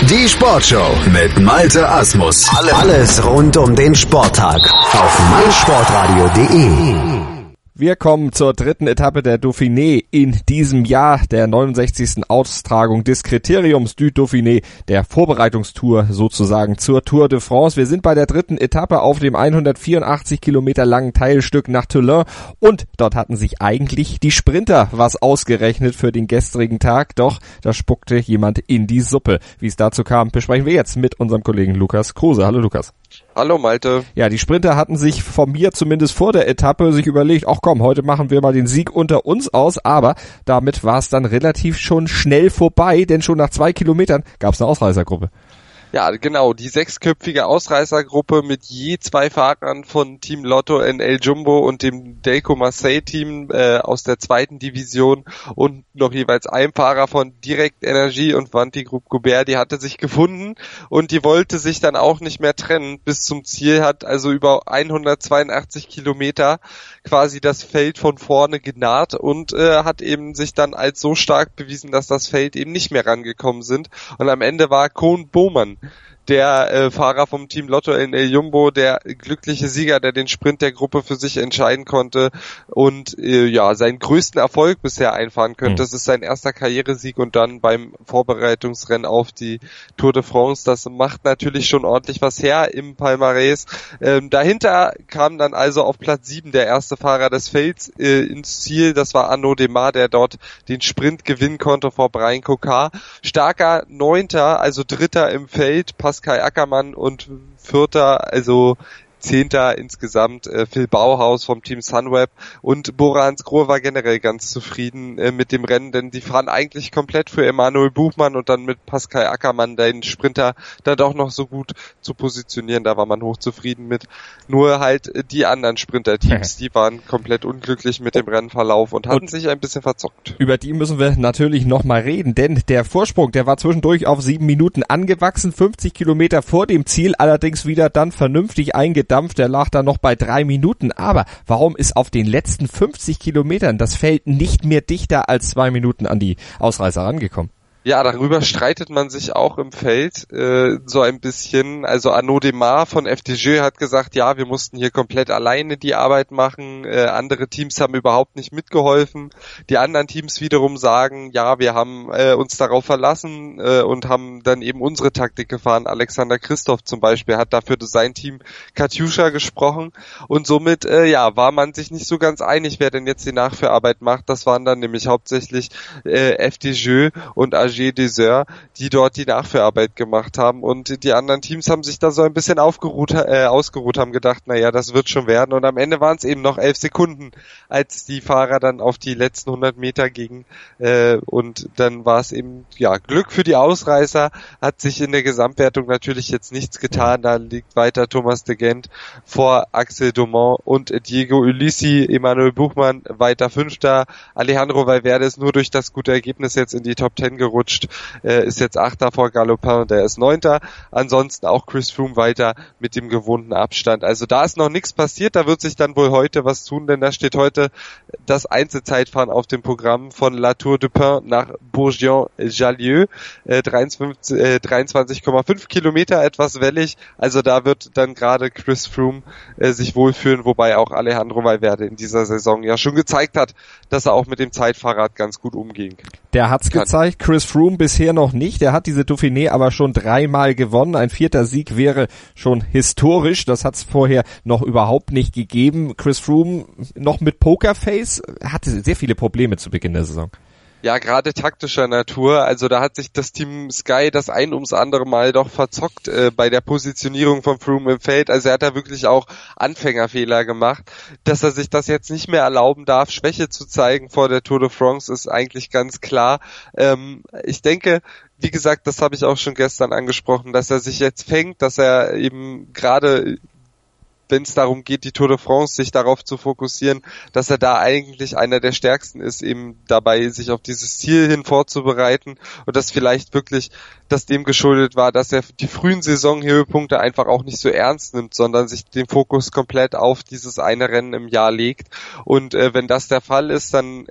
Die Sportshow mit Malte Asmus. Alles rund um den Sporttag auf meinsportradio.de. Wir kommen zur dritten Etappe der Dauphiné in diesem Jahr, der 69. Austragung des Kriteriums du Dauphiné, der Vorbereitungstour sozusagen zur Tour de France. Wir sind bei der dritten Etappe auf dem 184 Kilometer langen Teilstück nach Toulon und dort hatten sich eigentlich die Sprinter was ausgerechnet für den gestrigen Tag, doch da spuckte jemand in die Suppe. Wie es dazu kam, besprechen wir jetzt mit unserem Kollegen Lukas Kruse. Hallo Lukas. Hallo Malte. Ja, die Sprinter hatten sich von mir zumindest vor der Etappe sich überlegt, ach komm, heute machen wir mal den Sieg unter uns aus, aber damit war es dann relativ schon schnell vorbei, denn schon nach 2 Kilometern gab es eine Ausreißergruppe. Ja, genau, die 6-köpfige Ausreißergruppe mit je 2 Fahrern von Team Lotto NL Jumbo und dem Delco Marseille Team aus der 2. Division und noch jeweils ein Fahrer von Direct Energie und Vanti Group Gobert, die hatte sich gefunden und die wollte sich dann auch nicht mehr trennen bis zum Ziel, hat also über 182 Kilometer quasi das Feld von vorne genarrt und hat eben sich dann als so stark bewiesen, dass das Feld eben nicht mehr rangekommen sind und am Ende war Koen Bouwman der Fahrer vom Team Lotto NL Jumbo, der glückliche Sieger, der den Sprint der Gruppe für sich entscheiden konnte und seinen größten Erfolg bisher einfahren könnte. Das ist sein erster Karrieresieg und dann beim Vorbereitungsrennen auf die Tour de France. Das macht natürlich schon ordentlich was her im Palmares. Dahinter kam dann also auf Platz 7 der erste Fahrer des Felds ins Ziel. Das war Arnaud Démare, der dort den Sprint gewinnen konnte vor Brian Cocard. Starker 9., also 3. im Feld, Pascal Ackermann und 4., also 10. insgesamt Phil Bauhaus vom Team Sunweb und Bora Hansgrohe war generell ganz zufrieden mit dem Rennen, denn die fahren eigentlich komplett für Emanuel Buchmann und dann mit Pascal Ackermann den Sprinter dann doch noch so gut zu positionieren, da war man hochzufrieden mit. Nur halt die anderen Sprinter-Teams, die waren komplett unglücklich mit dem Rennverlauf und hatten sich ein bisschen verzockt. Über die müssen wir natürlich noch mal reden, denn der Vorsprung, der war zwischendurch auf 7 Minuten angewachsen, 50 Kilometer vor dem Ziel, allerdings wieder dann vernünftig eingedampft. Der lag dann noch bei 3 Minuten. Aber warum ist auf den letzten 50 Kilometern das Feld nicht mehr dichter als 2 Minuten an die Ausreißer rangekommen? Ja, darüber streitet man sich auch im Feld so ein bisschen. Also Arnaud Démare von FDJ hat gesagt, ja, wir mussten hier komplett alleine die Arbeit machen. Andere Teams haben überhaupt nicht mitgeholfen. Die anderen Teams wiederum sagen, ja, wir haben uns darauf verlassen und haben dann eben unsere Taktik gefahren. Alexander Christoph zum Beispiel hat dafür sein Team Katjuscha gesprochen. Und somit war man sich nicht so ganz einig, wer denn jetzt die Nachführarbeit macht. Das waren dann nämlich hauptsächlich FDJ und AG Desert, die dort die Nachführarbeit gemacht haben und die anderen Teams haben sich da so ein bisschen ausgeruht, haben gedacht, naja, das wird schon werden und am Ende waren es eben noch 11 Sekunden, als die Fahrer dann auf die letzten 100 Meter gingen und dann war es eben, Glück für die Ausreißer, hat sich in der Gesamtwertung natürlich jetzt nichts getan, da liegt weiter Thomas de Gendt vor Axel Doman und Diego Ulissi, Emanuel Buchmann weiter 5. Alejandro Valverde ist nur durch das gute Ergebnis jetzt in die Top 10 gerutscht, ist jetzt 8. vor Galopin, der ist 9. Ansonsten auch Chris Froome weiter mit dem gewohnten Abstand. Also da ist noch nichts passiert, da wird sich dann wohl heute was tun, denn da steht heute das Einzelzeitfahren auf dem Programm von La Tour du Pin nach Bourgoin-Jallieu, 23,5 Kilometer, etwas wellig. Also da wird dann gerade Chris Froome sich wohlfühlen, wobei auch Alejandro Valverde in dieser Saison ja schon gezeigt hat, dass er auch mit dem Zeitfahrrad ganz gut umging. Der hat's gezeigt, Chris Froome bisher noch nicht. Der hat diese Dauphiné aber schon 3-mal gewonnen. Ein 4. Sieg wäre schon historisch. Das hat's vorher noch überhaupt nicht gegeben. Chris Froome noch mit Pokerface hatte sehr viele Probleme zu Beginn der Saison. Ja, gerade taktischer Natur. Also da hat sich das Team Sky das ein ums andere Mal doch verzockt bei der Positionierung von Froome im Feld. Also er hat da wirklich auch Anfängerfehler gemacht. Dass er sich das jetzt nicht mehr erlauben darf, Schwäche zu zeigen vor der Tour de France, ist eigentlich ganz klar. Ich denke, wie gesagt, das habe ich auch schon gestern angesprochen, dass er sich jetzt fängt, dass er eben gerade, wenn es darum geht, die Tour de France sich darauf zu fokussieren, dass er da eigentlich einer der Stärksten ist, eben dabei, sich auf dieses Ziel hin vorzubereiten und das vielleicht wirklich das dem geschuldet war, dass er die frühen Saisonhöhepunkte einfach auch nicht so ernst nimmt, sondern sich den Fokus komplett auf dieses eine Rennen im Jahr legt und wenn das der Fall ist, dann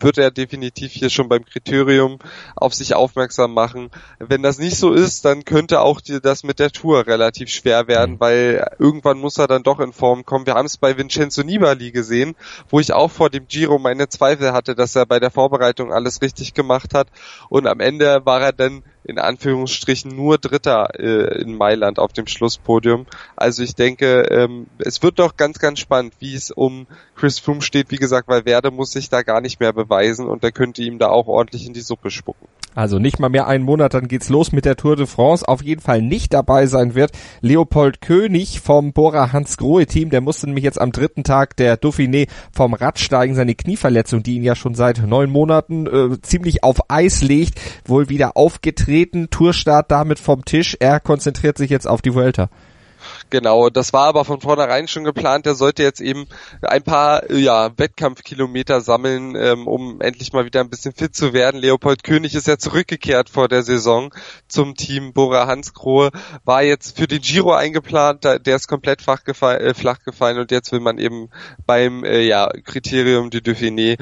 wird er definitiv hier schon beim Kriterium auf sich aufmerksam machen. Wenn das nicht so ist, dann könnte auch das mit der Tour relativ schwer werden, weil irgendwann muss er dann doch in Form kommen. Wir haben es bei Vincenzo Nibali gesehen, wo ich auch vor dem Giro meine Zweifel hatte, dass er bei der Vorbereitung alles richtig gemacht hat, und am Ende war er dann in Anführungsstrichen nur Dritter in Mailand auf dem Schlusspodium. Also ich denke, es wird doch ganz, ganz spannend, wie es um Chris Froome steht. Wie gesagt, weil Werde muss sich da gar nicht mehr beweisen und der könnte ihm da auch ordentlich in die Suppe spucken. Also nicht mal mehr einen Monat, dann geht's los mit der Tour de France. Auf jeden Fall nicht dabei sein wird Leopold König vom Bora-Hansgrohe-Team. Der musste nämlich jetzt am 3. Tag der Dauphiné vom Rad steigen. Seine Knieverletzung, die ihn ja schon seit 9 Monaten ziemlich auf Eis legt, wohl wieder aufgetreten. Tourstart damit vom Tisch. Er konzentriert sich jetzt auf die Vuelta. Genau, das war aber von vornherein schon geplant. Der sollte jetzt eben ein paar Wettkampfkilometer sammeln, um endlich mal wieder ein bisschen fit zu werden. Leopold König ist ja zurückgekehrt vor der Saison zum Team Bora-Hansgrohe, war jetzt für den Giro eingeplant, der ist komplett flach gefallen und jetzt will man eben beim Kriterium du Dauphiné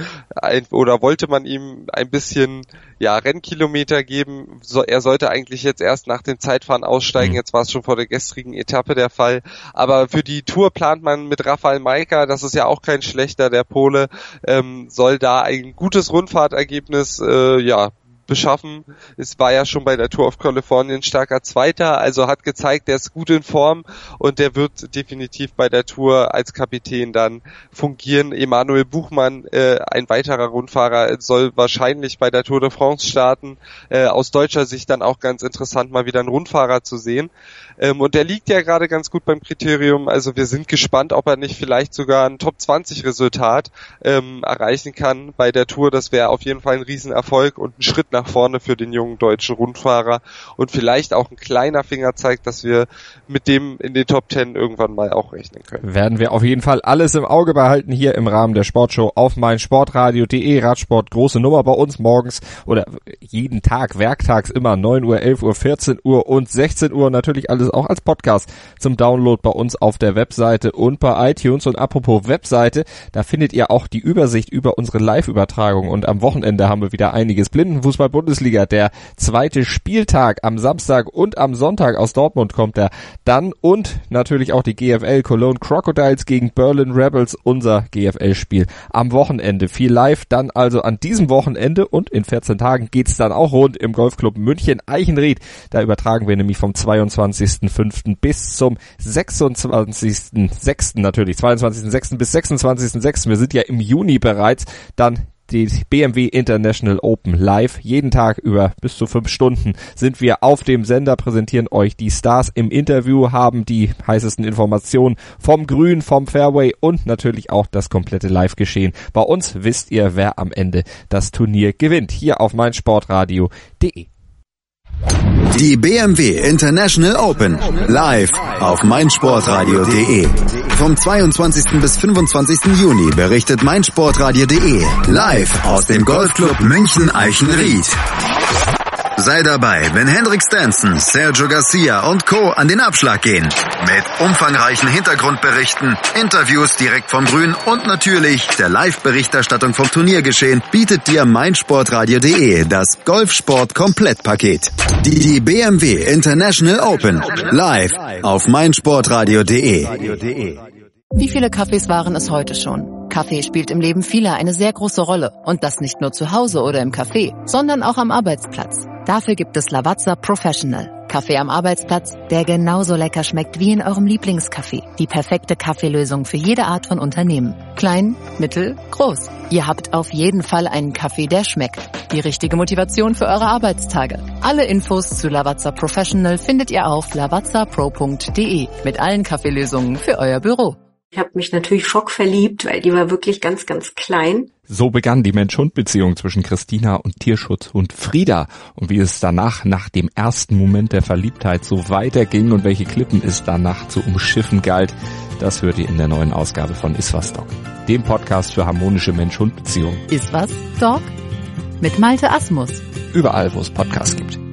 wollte man ihm ein bisschen Rennkilometer geben. Er sollte eigentlich jetzt erst nach dem Zeitfahren aussteigen. Jetzt war es schon vor der gestrigen Etappe der Fall. Aber für die Tour plant man mit Rafał Majka, das ist ja auch kein schlechter, der Pole, soll da ein gutes Rundfahrtergebnis beschaffen. Es war ja schon bei der Tour of California starker Zweiter, also hat gezeigt, der ist gut in Form und der wird definitiv bei der Tour als Kapitän dann fungieren. Emanuel Buchmann, ein weiterer Rundfahrer, soll wahrscheinlich bei der Tour de France starten. Aus deutscher Sicht dann auch ganz interessant, mal wieder einen Rundfahrer zu sehen. Und der liegt ja gerade ganz gut beim Kriterium, also wir sind gespannt, ob er nicht vielleicht sogar ein Top-20-Resultat erreichen kann bei der Tour. Das wäre auf jeden Fall ein Riesenerfolg und ein Schritt nach vorne für den jungen deutschen Rundfahrer und vielleicht auch ein kleiner Fingerzeig, dass wir mit dem in den Top 10 irgendwann mal auch rechnen können. Werden wir auf jeden Fall alles im Auge behalten hier im Rahmen der Sportshow auf meinsportradio.de. Radsport, große Nummer bei uns morgens oder jeden Tag, werktags immer 9 Uhr, 11 Uhr, 14 Uhr und 16 Uhr. Natürlich alles auch als Podcast zum Download bei uns auf der Webseite und bei iTunes. Und apropos Webseite, da findet ihr auch die Übersicht über unsere Live-Übertragung und am Wochenende haben wir wieder einiges. Blindenfußball-Bundesliga, der 2. Spieltag am Samstag und am Sonntag aus Dortmund kommt er dann und natürlich auch die GFL Cologne Crocodiles gegen Berlin Rebels, unser GFL-Spiel am Wochenende. Viel live dann also an diesem Wochenende und in 14 Tagen geht's dann auch rund im Golfclub München Eichenried. Da übertragen wir nämlich vom 22.05. bis zum 26.06. natürlich, 22.06. bis 26.06. Wir sind ja im Juni bereits, dann die BMW International Open live. Jeden Tag über bis zu 5 Stunden sind wir auf dem Sender, präsentieren euch die Stars im Interview, haben die heißesten Informationen vom Grün, vom Fairway und natürlich auch das komplette Live-Geschehen. Bei uns wisst ihr, wer am Ende das Turnier gewinnt. Hier auf meinsportradio.de. Die BMW International Open live auf meinsportradio.de. Vom 22. bis 25. Juni berichtet meinsportradio.de live aus dem Golfclub München Eichenried. Sei dabei, wenn Henrik Stenson, Sergio Garcia und Co. an den Abschlag gehen. Mit umfangreichen Hintergrundberichten, Interviews direkt vom Grün und natürlich der Live-Berichterstattung vom Turniergeschehen bietet dir meinsportradio.de das Golfsport-Komplettpaket. Die BMW International Open live auf meinsportradio.de. Wie viele Kaffees waren es heute schon? Kaffee spielt im Leben vieler eine sehr große Rolle. Und das nicht nur zu Hause oder im Café, sondern auch am Arbeitsplatz. Dafür gibt es Lavazza Professional. Kaffee am Arbeitsplatz, der genauso lecker schmeckt wie in eurem Lieblingscafé. Die perfekte Kaffeelösung für jede Art von Unternehmen. Klein, mittel, groß. Ihr habt auf jeden Fall einen Kaffee, der schmeckt. Die richtige Motivation für eure Arbeitstage. Alle Infos zu Lavazza Professional findet ihr auf lavazzapro.de mit allen Kaffeelösungen für euer Büro. Ich habe mich natürlich schockverliebt, weil die war wirklich ganz, ganz klein. So begann die Mensch-Hund-Beziehung zwischen Christina und Tierschutzhund Frieda. Und wie es danach, nach dem ersten Moment der Verliebtheit, so weiterging und welche Klippen es danach zu umschiffen galt, das hört ihr in der neuen Ausgabe von Iswas Dog, dem Podcast für harmonische Mensch-Hund-Beziehungen. Iswas Dog? Mit Malte Asmus. Überall, wo es Podcasts gibt.